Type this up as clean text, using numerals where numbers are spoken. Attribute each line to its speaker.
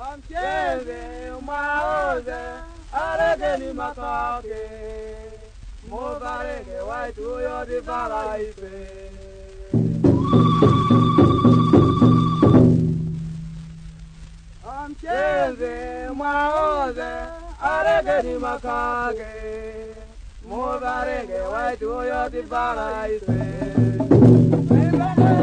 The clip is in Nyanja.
Speaker 1: Amcheze umaoze aregeni makake Mobarege waitu yo di baraipe Amcheze umaoze aregeni makake Mobarege waitu yo di baraipe